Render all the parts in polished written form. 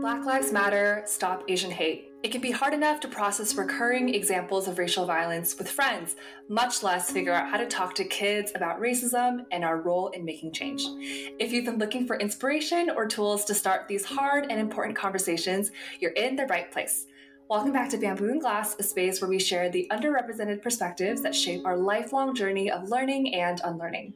Black Lives Matter, Stop Asian Hate. It can be hard enough to process recurring examples of racial violence with friends, much less figure out how to talk to kids about racism and our role in making change. If you've been looking for inspiration or tools to start these hard and important conversations, you're in the right place. Welcome back to Bamboo and Glass, a space where we share the underrepresented perspectives that shape our lifelong journey of learning and unlearning.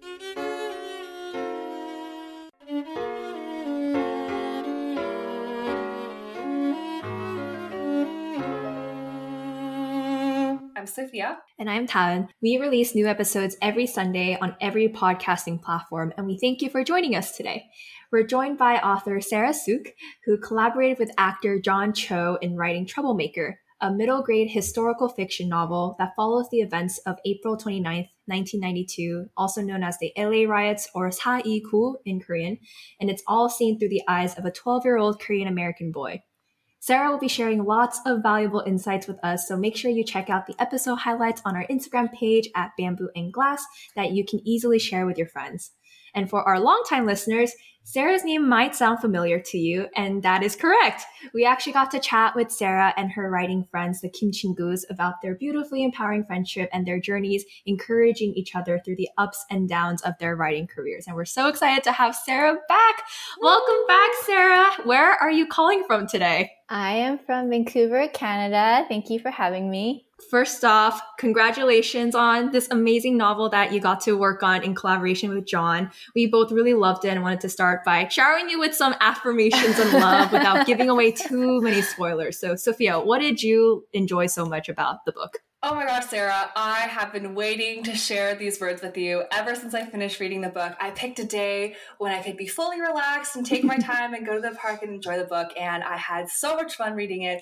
I'm Sophia. And I'm Tan. We release new episodes every Sunday on every podcasting platform, and we thank you for joining us today. We're joined by author Sarah Suk, who collaborated with actor John Cho in writing Troublemaker, a middle grade historical fiction novel that follows the events of April 29th, 1992, also known as the LA riots or Sa-i-ku in Korean, and it's all seen through the eyes of a 12-year-old Korean-American boy. Sarah will be sharing lots of valuable insights with us, so make sure you check out the episode highlights on our Instagram page at Bamboo and Glass that you can easily share with your friends. And for our longtime listeners, Sarah's name might sound familiar to you, and that is correct. We actually got to chat with Sarah and her writing friends, the Kim Chin-gus, about their beautifully empowering friendship and their journeys encouraging each other through the ups and downs of their writing careers. And we're so excited to have Sarah back. Welcome back, Sarah. Where are you calling from today? I am from Vancouver, Canada. Thank you for having me. First off, congratulations on this amazing novel that you got to work on in collaboration with John. We both really loved it and wanted to start by showering you with some affirmations and love without giving away too many spoilers. So, Sophia, what did you enjoy so much about the book? Oh my gosh, Sarah, I have been waiting to share these words with you ever since I finished reading the book. I picked a day when I could be fully relaxed and take my time and go to the park and enjoy the book, and I had so much fun reading it.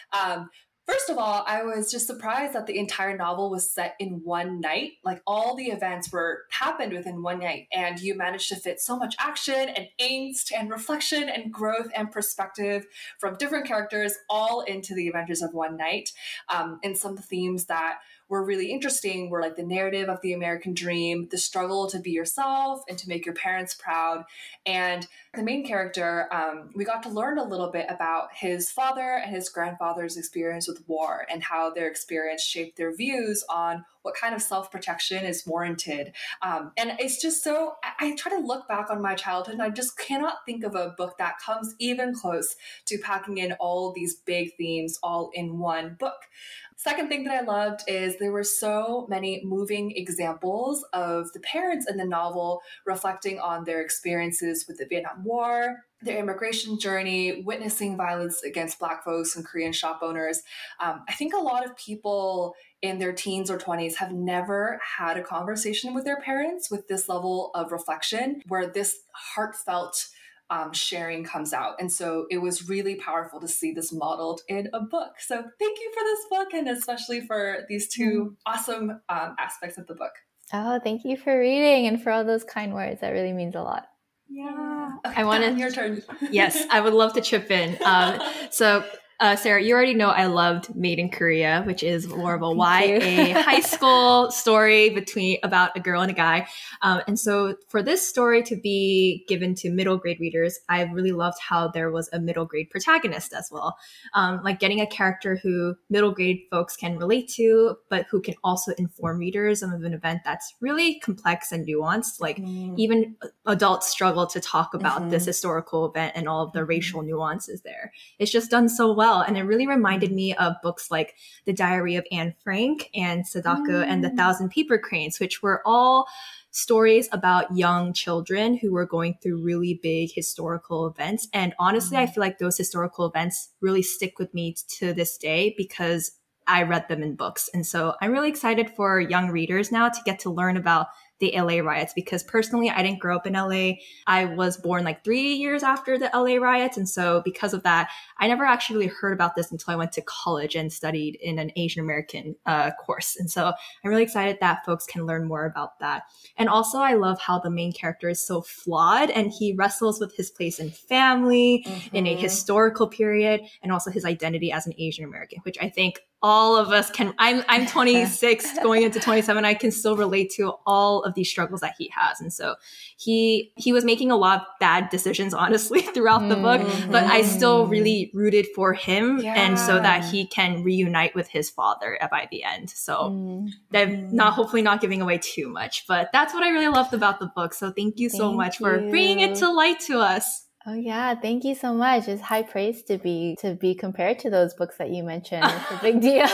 First of all, I was just surprised that the entire novel was set in one night. Like all the events happened within one night, and you managed to fit so much action and angst and reflection and growth and perspective from different characters all into the adventures of one night. And some themes that were really interesting were like the narrative of the American dream, the struggle to be yourself and to make your parents proud. And the main character, we got to learn a little bit about his father and his grandfather's experience with war and how their experience shaped their views on what kind of self-protection is warranted. And it's just so, I try to look back on my childhood and I just cannot think of a book that comes even close to packing in all these big themes all in one book. Second thing that I loved is there were so many moving examples of the parents in the novel reflecting on their experiences with the Vietnam War, their immigration journey, witnessing violence against Black folks and Korean shop owners. I think a lot of people in their teens or 20s have never had a conversation with their parents with this level of reflection where this heartfelt sharing comes out. And so it was really powerful to see this modeled in a book. So thank you for this book and especially for these two awesome aspects of the book. Oh, thank you for reading and for all those kind words. That really means a lot. Yeah. Okay, your turn. Yes, I would love to chip in. Sarah, you already know I loved Made in Korea, which is more of a YA high school story about a girl and a guy. And so for this story to be given to middle grade readers, I really loved how there was a middle grade protagonist as well. Like getting a character who middle grade folks can relate to, but who can also inform readers of an event that's really complex and nuanced. Like even adults struggle to talk about this historical event and all of the racial nuances there. It's just done so well. And it really reminded me of books like The Diary of Anne Frank and Sadako and The Thousand Paper Cranes, which were all stories about young children who were going through really big historical events. And honestly, I feel like those historical events really stick with me to this day because I read them in books. And so I'm really excited for young readers now to get to learn about the LA riots because personally, I didn't grow up in LA. I was born like 3 years after the LA riots. And so because of that, I never actually really heard about this until I went to college and studied in an Asian American course. And so I'm really excited that folks can learn more about that. And also I love how the main character is so flawed and he wrestles with his place in family in a historical period and also his identity as an Asian American, which I think all of us can. I'm 26 going into 27. I can still relate to all of these struggles that he has. And so he was making a lot of bad decisions, honestly, throughout the book, but I still really rooted for him. And so that he can reunite with his father by the end. So hopefully not giving away too much, but that's what I really loved about the book. So thank you so much for bringing it to light to us. Oh yeah, thank you so much. It's high praise to be compared to those books that you mentioned. It's a big deal.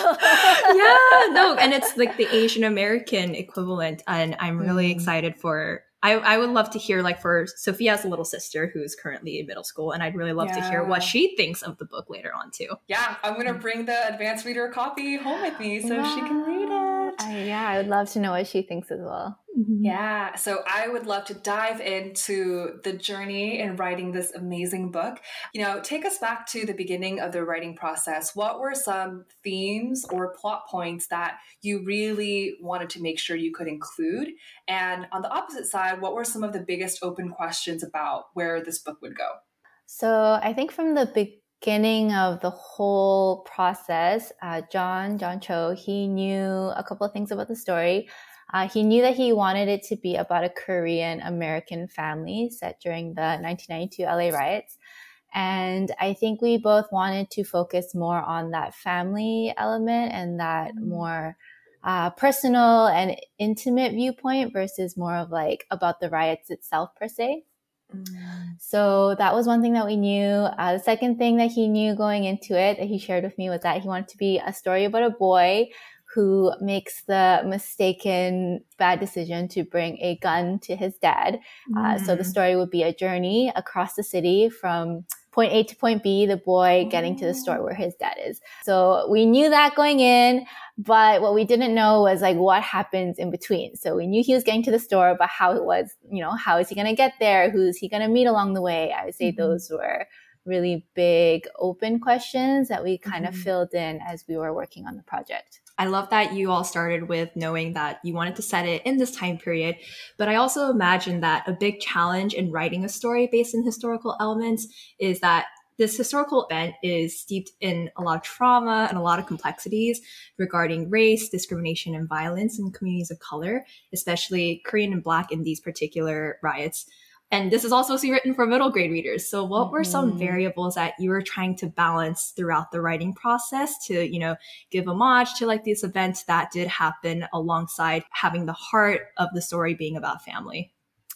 And it's like the Asian American equivalent, and I'm really excited for. I would love to hear, like, for Sophia's little sister who's currently in middle school, and I'd really love to hear what she thinks of the book later on too. Yeah, I'm gonna bring the advanced reader copy home with me so she can read it. I would love to know what she thinks as well. Yeah, so I would love to dive into the journey in writing this amazing book. Take us back to the beginning of the writing process. What were some themes or plot points that you really wanted to make sure you could include? And on the opposite side, what were some of the biggest open questions about where this book would go? So I think from the beginning of the whole process, John Cho, he knew a couple of things about the story. He knew that he wanted it to be about a Korean American family set during the 1992 LA riots. And I think we both wanted to focus more on that family element and that more personal and intimate viewpoint versus more of like about the riots itself per se. So that was one thing that we knew. The second thing that he knew going into it that he shared with me was that he wanted to be a story about a boy who makes the mistaken bad decision to bring a gun to his dad. So the story would be a journey across the city from point A to point B, the boy getting to the store where his dad is. So we knew that going in, but what we didn't know was like what happens in between. So we knew he was getting to the store, but how it was, how is he going to get there? Who's he going to meet along the way? I would say those were really big open questions that we kind of filled in as we were working on the project. I love that you all started with knowing that you wanted to set it in this time period, but I also imagine that a big challenge in writing a story based in historical elements is that this historical event is steeped in a lot of trauma and a lot of complexities regarding race, discrimination, and violence in communities of color, especially Korean and Black in these particular riots. And this is also written for middle grade readers. So what were some variables that you were trying to balance throughout the writing process to, give homage to like these events that did happen alongside having the heart of the story being about family?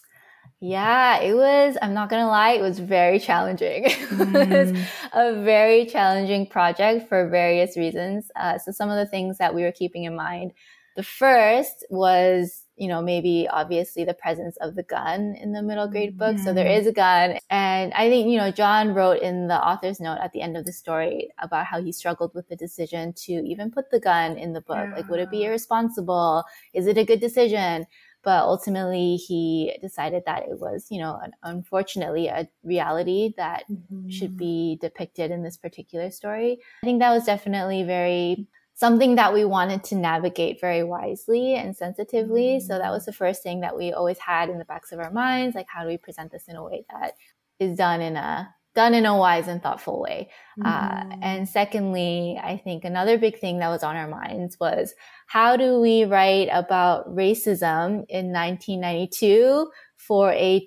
Yeah, I'm not going to lie, it was very challenging. It was a very challenging project for various reasons. So some of the things that we were keeping in mind, the first was, maybe obviously the presence of the gun in the middle grade book. So there is a gun. And I think, John wrote in the author's note at the end of the story about how he struggled with the decision to even put the gun in the book. Like, would it be irresponsible? Is it a good decision? But ultimately, he decided that it was, unfortunately, a reality that should be depicted in this particular story. I think that was definitely something that we wanted to navigate very wisely and sensitively. So that was the first thing that we always had in the backs of our minds. Like, how do we present this in a way that is done in a wise and thoughtful way? And secondly, I think another big thing that was on our minds was, how do we write about racism in 1992 for a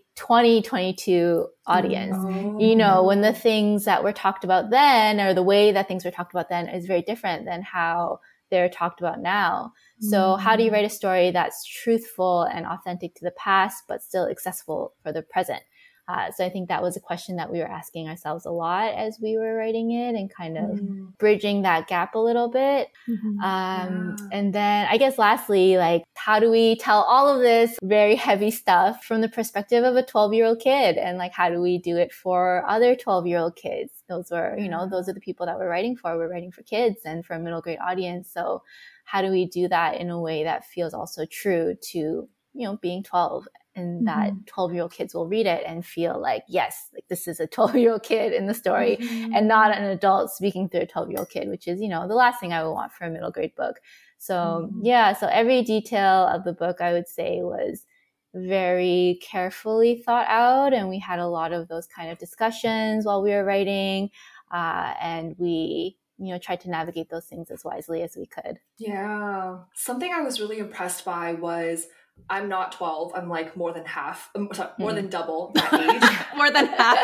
2022 audience? When the things that were talked about then, or the way that things were talked about then, is very different than how they're talked about now. So how do you write a story that's truthful and authentic to the past, but still accessible for the present? So I think that was a question that we were asking ourselves a lot as we were writing it, and kind of bridging that gap a little bit. And then I guess lastly, like, how do we tell all of this very heavy stuff from the perspective of a 12-year-old kid? And like, how do we do it for other 12-year-old kids? Those were, those are the people that we're writing for. We're writing for kids and for a middle grade audience. So how do we do that in a way that feels also true to, being 12? And that 12-year-old kids will read it and feel like, yes, like this is a 12-year-old kid in the story and not an adult speaking through a 12-year-old kid, which is, the last thing I would want for a middle grade book. So so every detail of the book, I would say, was very carefully thought out. And we had a lot of those kind of discussions while we were writing. And we tried to navigate those things as wisely as we could. Yeah. Something I was really impressed by was I'm not 12. I'm like more than half, more than double that age. More than half.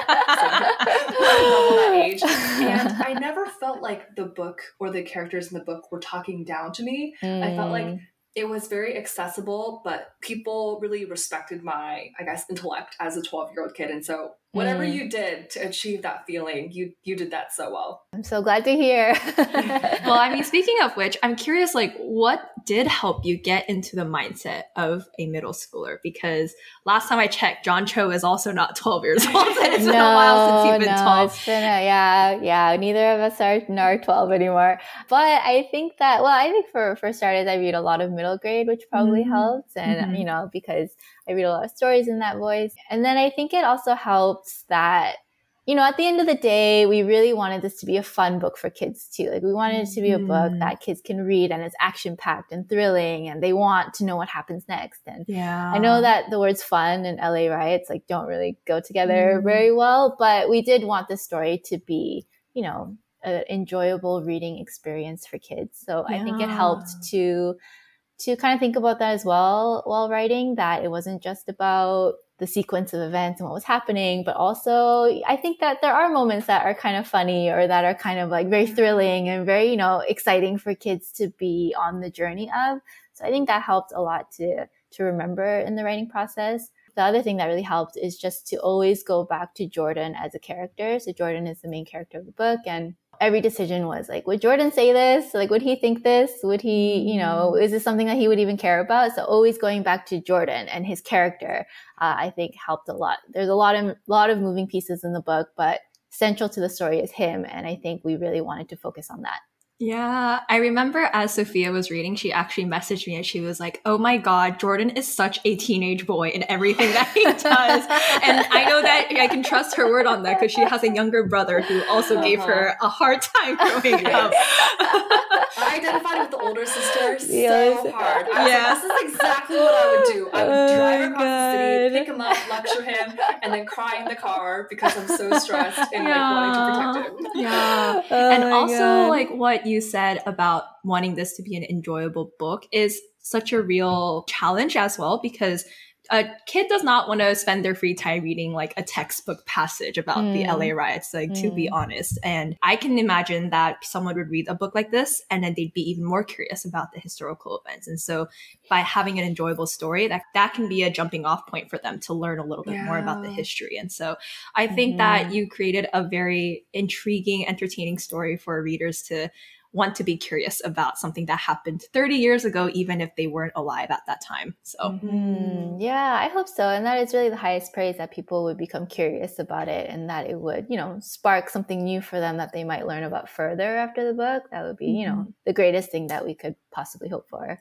More than double that age. And I never felt like the book or the characters in the book were talking down to me. I felt like it was very accessible, but people really respected my, I guess, intellect as a 12-year-old kid. And so whatever you did to achieve that feeling, you did that so well. I'm so glad to hear. Well, I mean, speaking of which, I'm curious, like, what did help you get into the mindset of a middle schooler? Because last time I checked, John Cho is also not 12 years old, and it's been a while since you've been 12. It's been neither of us are 12 anymore. But I think for starters, I read a lot of middle grade, which probably helps. And, because I read a lot of stories in that voice. And then I think it also helps that, at the end of the day, we really wanted this to be a fun book for kids too. Like we wanted it to be a book that kids can read and it's action packed and thrilling and they want to know what happens next. And I know that the words fun and LA riots like don't really go together very well, but we did want the story to be, an enjoyable reading experience for kids. So I think it helped to kind of think about that as well while writing, that it wasn't just about the sequence of events and what was happening, but also I think that there are moments that are kind of funny or that are kind of like very thrilling and very, exciting for kids to be on the journey of. So I think that helped a lot to remember in the writing process. The other thing that really helped is just to always go back to Jordan as a character. So Jordan is the main character of the book, and every decision was like, would Jordan say this? Like, would he think this? Would he, is this something that he would even care about? So always going back to Jordan and his character, I think helped a lot. There's a lot of moving pieces in the book, but central to the story is him. And I think we really wanted to focus on that. Yeah, I remember as Sophia was reading, she actually messaged me and she was like, oh my God, Jordan is such a teenage boy in everything that he does. And I know that I can trust her word on that because she has a younger brother who also gave her a hard time growing up. I identified with the older sister so hard. I was like, this is exactly what I would do. I would drive across the city, pick him up, lecture him, and then cry in the car because I'm so stressed and like wanting to protect him. Yeah. And also like what you said about wanting this to be an enjoyable book is such a real challenge as well, because a kid does not want to spend their free time reading like a textbook passage about the LA riots, like to be honest. And I can imagine that someone would read a book like this and then they'd be even more curious about the historical events. And so by having an enjoyable story, that can be a jumping off point for them to learn a little bit more about the history. And so I think that you created a very intriguing, entertaining story for readers to want to be curious about something that happened 30 years ago, even if they weren't alive at that time. So yeah, I hope so. And that is really the highest praise, that people would become curious about it and that it would, spark something new for them that they might learn about further after the book. That would be, the greatest thing that we could possibly hope for.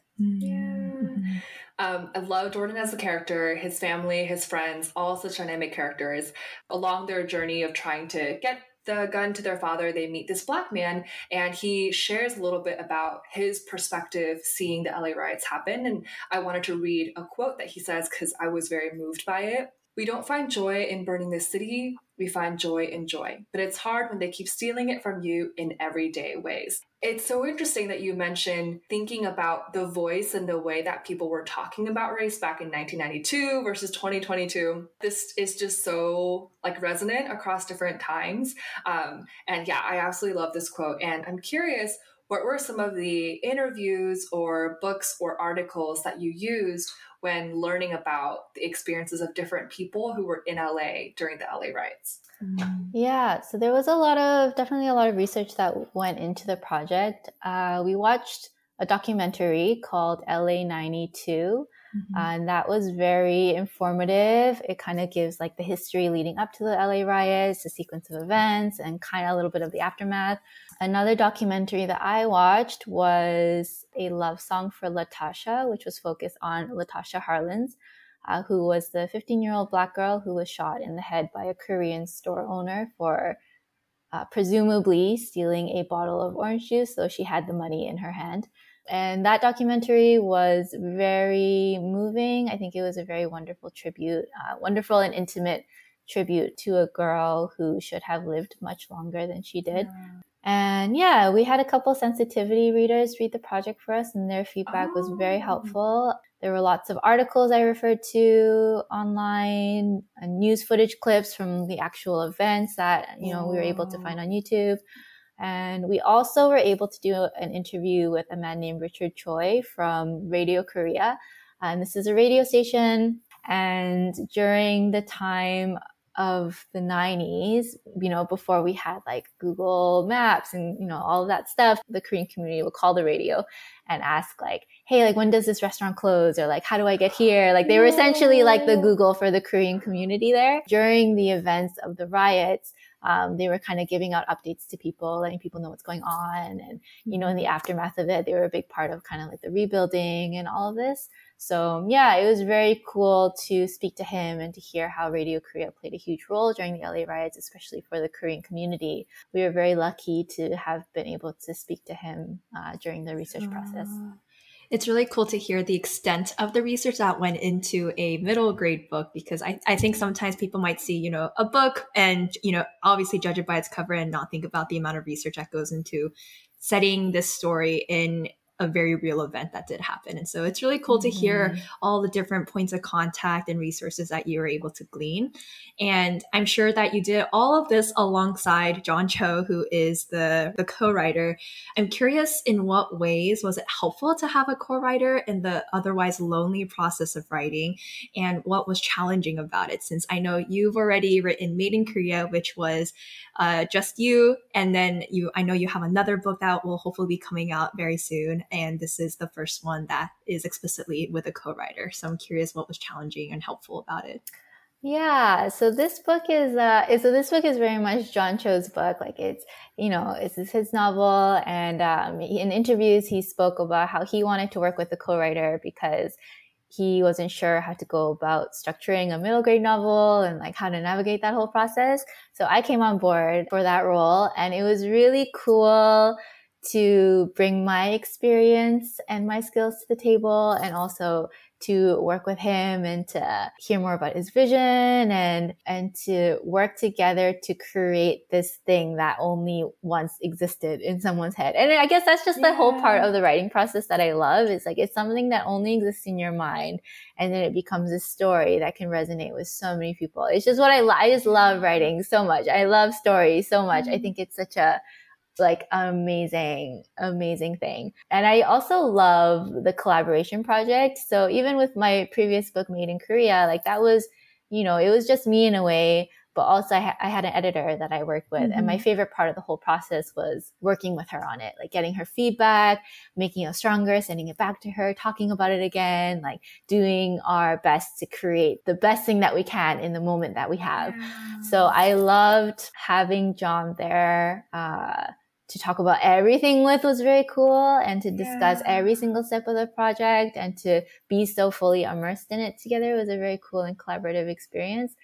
I love Jordan as a character, his family, his friends, all such dynamic characters. Along their journey of trying to get the gun to their father, they meet this Black man, and he shares a little bit about his perspective seeing the LA riots happen. And I wanted to read a quote that he says because I was very moved by it. "We don't find joy in burning the city. We find joy in joy. But it's hard when they keep stealing it from you in everyday ways." It's so interesting that you mentioned thinking about the voice and the way that people were talking about race back in 1992 versus 2022. This is just so resonant across different times. And yeah, I absolutely love this quote. And I'm curious, what were some of the interviews or books or articles that you used when learning about the experiences of different people who were in LA during the LA riots? Yeah, so there was definitely a lot of research that went into the project. We watched a documentary called LA 92, and that was very informative. It kind of gives the history leading up to the LA riots, the sequence of events, and kind of a little bit of the aftermath. Another documentary that I watched was A Love Song for Latasha, which was focused on Latasha Harlins, who was the 15-year-old Black girl who was shot in the head by a Korean store owner for presumably stealing a bottle of orange juice, so she had the money in her hand. And that documentary was very moving. I think it was a very wonderful tribute, wonderful and intimate tribute to a girl who should have lived much longer than she did. And yeah, we had a couple sensitivity readers read the project for us, and their feedback was very helpful. There were lots of articles I referred to online, news footage clips from the actual events that, we were able to find on YouTube. And we also were able to do an interview with a man named Richard Choi from Radio Korea. And this is a radio station. And during the time of the 90s, before we had like Google Maps and, all of that stuff, the Korean community would call the radio and ask like, hey, like when does this restaurant close? Or like, how do I get here? Like they were essentially like the Google for the Korean community there. During the events of the riots, they were kind of giving out updates to people, letting people know what's going on. And, in the aftermath of it, they were a big part of kind of like the rebuilding and all of this. So yeah, it was very cool to speak to him and to hear how Radio Korea played a huge role during the LA riots, especially for the Korean community. We were very lucky to have been able to speak to him during the research process. It's really cool to hear the extent of the research that went into a middle grade book, because I think sometimes people might see, a book and, obviously judge it by its cover and not think about the amount of research that goes into setting this story in a very real event that did happen. And so it's really cool to hear all the different points of contact and resources that you were able to glean. And I'm sure that you did all of this alongside John Cho, who is the co-writer. I'm curious, in what ways was it helpful to have a co-writer in the otherwise lonely process of writing? And what was challenging about it? Since I know you've already written Made in Korea, which was just you. And then I know you have another book that will hopefully be coming out very soon. And this is the first one that is explicitly with a co-writer. So I'm curious what was challenging and helpful about it. Yeah, so this book is very much John Cho's book. Like it's his novel, and in interviews he spoke about how he wanted to work with a co-writer because he wasn't sure how to go about structuring a middle grade novel and like how to navigate that whole process. So I came on board for that role, and it was really cool to bring my experience and my skills to the table, and also to work with him and to hear more about his vision and to work together to create this thing that only once existed in someone's head. And I guess that's just the whole part of the writing process that I love. It's like, it's something that only exists in your mind, and then it becomes a story that can resonate with so many people. It's just what I just love writing so much. I love stories so much. I think it's such a amazing thing. And I also love the collaboration project. So even with my previous book, Made in Korea, like that was, it was just me in a way, but also I had an editor that I worked with. And my favorite part of the whole process was working with her on it, like getting her feedback, making it stronger, sending it back to her, talking about it again, like doing our best to create the best thing that we can in the moment that we have. So I loved having John there, to talk about everything with was very cool, and to discuss every single step of the project and to be so fully immersed in it together was a very cool and collaborative experience.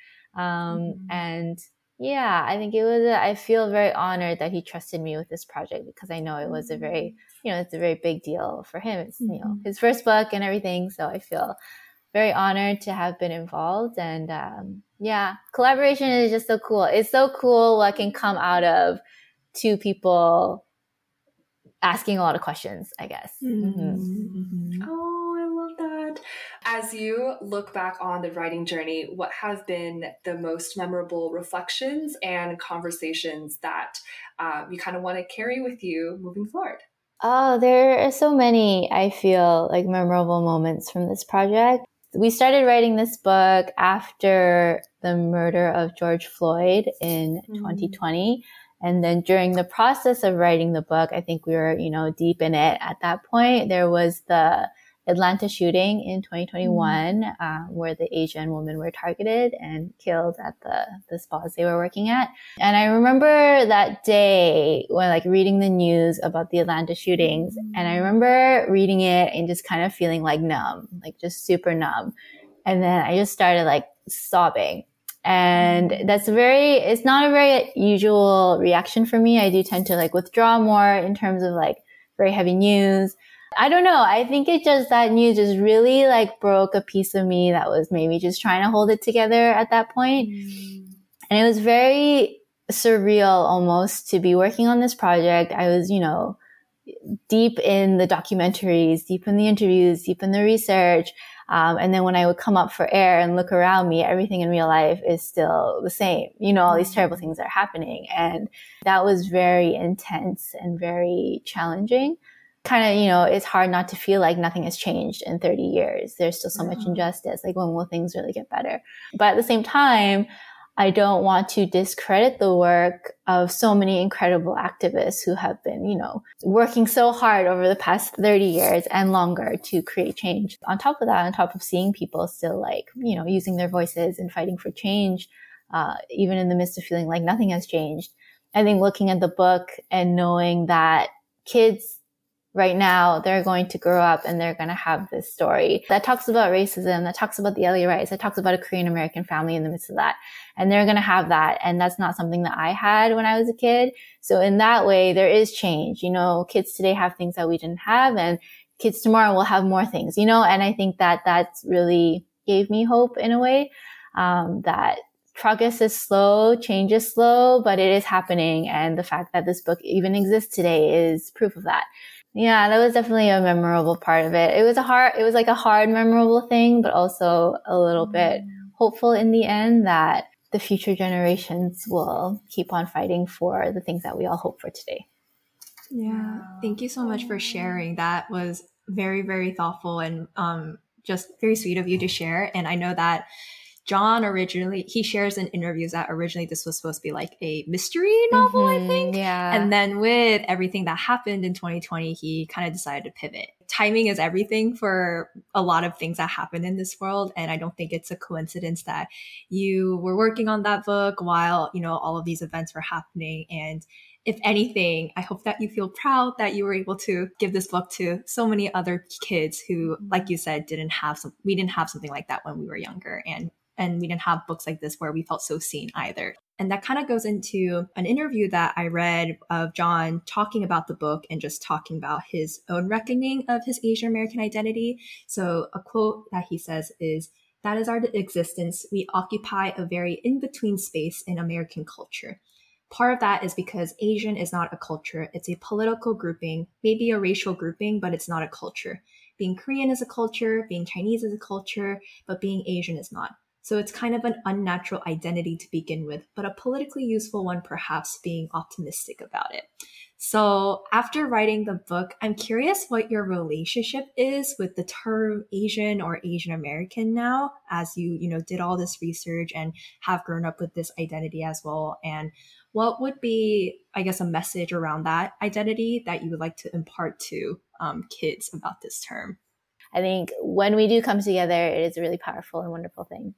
And yeah, I think I feel very honored that he trusted me with this project, because I know it was a very, it's a very big deal for him. It's, his first book and everything. So I feel very honored to have been involved. And collaboration is just so cool. It's so cool what can come out of two people asking a lot of questions, I guess. Oh, I love that. As you look back on the writing journey, what have been the most memorable reflections and conversations that you kind of want to carry with you moving forward? Oh, there are so many, I feel like, memorable moments from this project. We started writing this book after the murder of George Floyd in 2020. And then during the process of writing the book, I think we were, deep in it at that point. There was the Atlanta shooting in 2021, where the Asian women were targeted and killed at the spas they were working at. And I remember that day when reading the news about the Atlanta shootings, and I remember reading it and just kind of feeling numb, just super numb. And then I just started sobbing. And it's not a very usual reaction for me. I do tend to withdraw more in terms of very heavy news. I don't know. I think that news just really broke a piece of me that was maybe just trying to hold it together at that point. And it was very surreal almost to be working on this project. I was, deep in the documentaries, deep in the interviews, deep in the research. And then when I would come up for air and look around me, everything in real life is still the same. All these terrible things are happening. And that was very intense and very challenging. Kind of, it's hard not to feel like nothing has changed in 30 years. There's still so much injustice. Like, when will things really get better? But at the same time, I don't want to discredit the work of so many incredible activists who have been, working so hard over the past 30 years and longer to create change. On top of that, on top of seeing people still using their voices and fighting for change, even in the midst of feeling like nothing has changed, I think looking at the book and knowing that kids right now, they're going to grow up and they're going to have this story that talks about racism, that talks about the LA riots, that talks about a Korean American family in the midst of that. And they're going to have that. And that's not something that I had when I was a kid. So in that way, there is change. Kids today have things that we didn't have, and kids tomorrow will have more things, and I think that that's really gave me hope in a way, that progress is slow, change is slow, but it is happening. And the fact that this book even exists today is proof of that. Yeah, that was definitely a memorable part of it. It was like a hard, memorable thing, but also a little bit hopeful in the end that the future generations will keep on fighting for the things that we all hope for today. Yeah. Thank you so much for sharing. That was very, very thoughtful and just very sweet of you to share. And I know that John originally, he shares in interviews that originally this was supposed to be like a mystery novel, I think. Yeah. And then with everything that happened in 2020, he kind of decided to pivot. Timing is everything for a lot of things that happen in this world. And I don't think it's a coincidence that you were working on that book while, all of these events were happening. And if anything, I hope that you feel proud that you were able to give this book to so many other kids who, like you said, we didn't have something like that when we were younger. And we didn't have books like this where we felt so seen either. And that kind of goes into an interview that I read of John talking about the book and just talking about his own reckoning of his Asian American identity. So a quote that he says is, "That is our existence. We occupy a very in-between space in American culture. Part of that is because Asian is not a culture. It's a political grouping, maybe a racial grouping, but it's not a culture. Being Korean is a culture, being Chinese is a culture, but being Asian is not. So it's kind of an unnatural identity to begin with, but a politically useful one, perhaps, being optimistic about it." So after writing the book, I'm curious what your relationship is with the term Asian or Asian American now, as you did all this research and have grown up with this identity as well. And what would be, I guess, a message around that identity that you would like to impart to kids about this term? I think when we do come together, it is a really powerful and wonderful thing.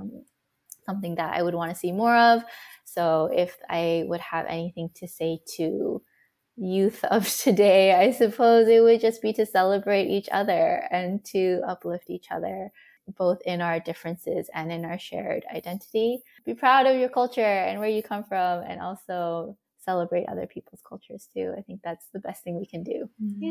Something that I would want to see more of. So if I would have anything to say to youth of today, I suppose it would just be to celebrate each other and to uplift each other, both in our differences and in our shared identity. Be proud of your culture and where you come from, and also celebrate other people's cultures too. I think that's the best thing we can do.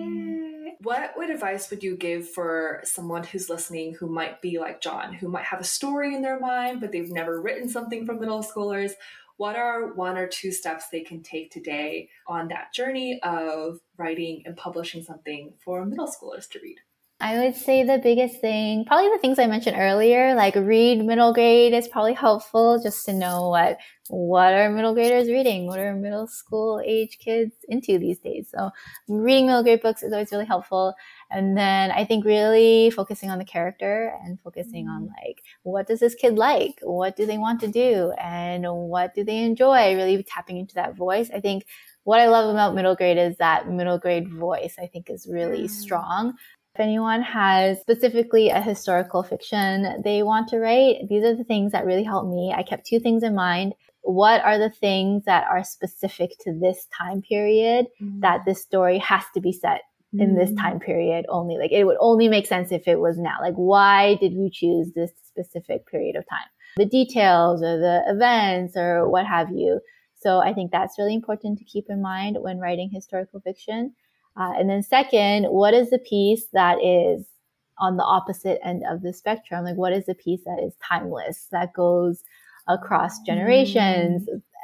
Yay. What advice would you give for someone who's listening who might be like John, who might have a story in their mind, but they've never written something for middle schoolers? What are 1 or 2 steps they can take today on that journey of writing and publishing something for middle schoolers to read? I would say the biggest thing, probably the things I mentioned earlier, like read middle grade is probably helpful just to know what are middle graders reading? What are middle school age kids into these days? So reading middle grade books is always really helpful. And then I think really focusing on the character and focusing on what does this kid like? What do they want to do? And what do they enjoy? Really tapping into that voice. I think what I love about middle grade is that middle grade voice, I think, is really strong. If anyone has specifically a historical fiction they want to write, these are the things that really help me. I kept 2 things in mind. What are the things that are specific to this time period that this story has to be set in this time period only? It would only make sense if it was now. Why did we choose this specific period of time? The details or the events or what have you. So I think that's really important to keep in mind when writing historical fiction. And then second, what is the piece that is on the opposite end of the spectrum? What is the piece that is timeless, that goes across generations,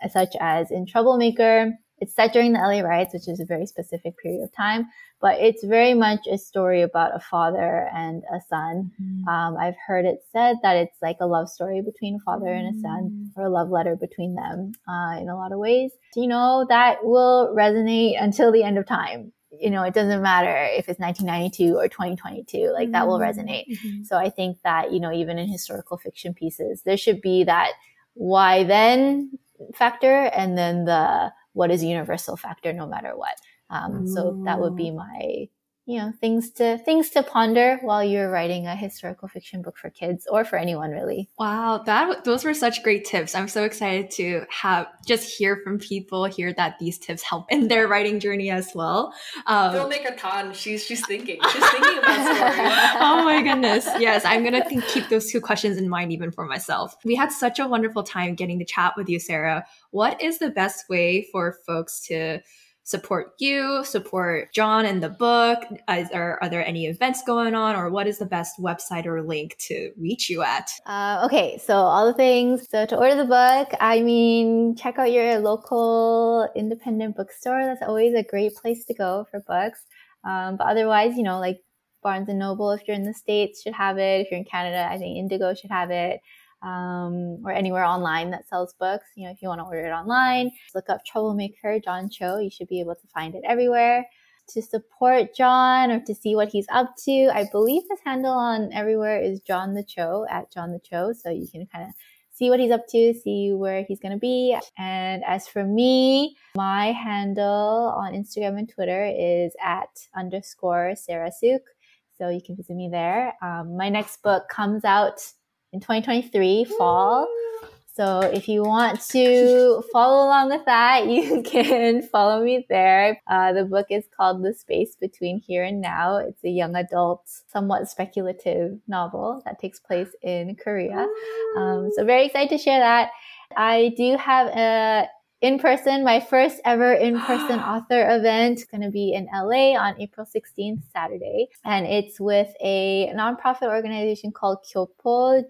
such as in Troublemaker. It's set during the LA riots, which is a very specific period of time, but it's very much a story about a father and a son. I've heard it said that it's like a love story between a father and a son, or a love letter between them in a lot of ways. That will resonate until the end of time. It doesn't matter if it's 1992 or 2022, like that will resonate. So I think that, even in historical fiction pieces, there should be that why then factor, and then the what is universal factor no matter what. So that would be my, things to ponder while you're writing a historical fiction book for kids, or for anyone really. Wow, those were such great tips. I'm so excited to hear from people here that these tips help in their writing journey as well. Filmmaker Tan, she's thinking about stories. Oh my goodness. Yes, I'm going to keep those 2 questions in mind even for myself. We had such a wonderful time getting to chat with you, Sarah. What is the best way for folks to support you, support John and the book? Are there any events going on, or what is the best website or link to reach you at? Okay, so all the things. So to order the book, check out your local independent bookstore. That's always a great place to go for books. But otherwise, like Barnes & Noble, if you're in the States, should have it. If you're in Canada, I think Indigo should have it. Or anywhere online that sells books. If you want to order it online, look up Troublemaker, John Cho. You should be able to find it everywhere. To support John or to see what he's up to, I believe his handle on everywhere is John the Cho, at John the Cho. So you can kind of see what he's up to, see where he's going to be. And as for me, my handle on Instagram and Twitter is at _Sarah Suk. So you can visit me there. My next book comes out in 2023 fall. So if you want to follow along with that, you can follow me there. The book is called The Space Between Here and Now. It's a young adult, somewhat speculative novel that takes place in Korea. So very excited to share that. I do have my first ever in-person author event. It's going to be in LA on April 16th, Saturday. And it's with a nonprofit organization called Gyopo,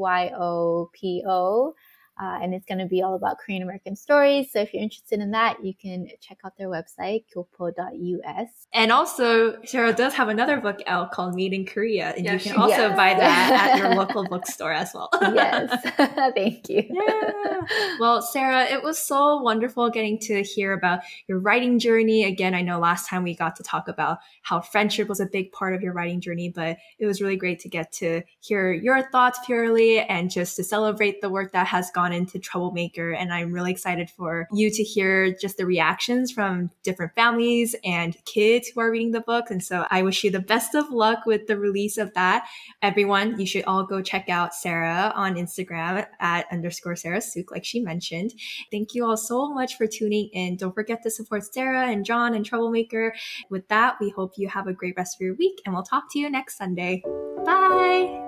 GYOPO. And it's going to be all about Korean American stories. So if you're interested in that, you can check out their website, gyopo.us. And also, Sarah does have another book out called Made in Korea. And you can also buy that at your local bookstore as well. Yes. Thank you. Yeah. Well, Sarah, it was so wonderful getting to hear about your writing journey. Again, I know last time we got to talk about how friendship was a big part of your writing journey, but it was really great to get to hear your thoughts purely and just to celebrate the work that has gone into Troublemaker. And I'm really excited for you to hear just the reactions from different families and kids who are reading the book. And so I wish you the best of luck with the release of that. Everyone, you should all go check out Sarah on Instagram at _Sarah Suk, like she mentioned. Thank you all so much for tuning in. Don't forget to support Sarah and John and Troublemaker. With that, we hope you have a great rest of your week, and we'll talk to you next Sunday. Bye!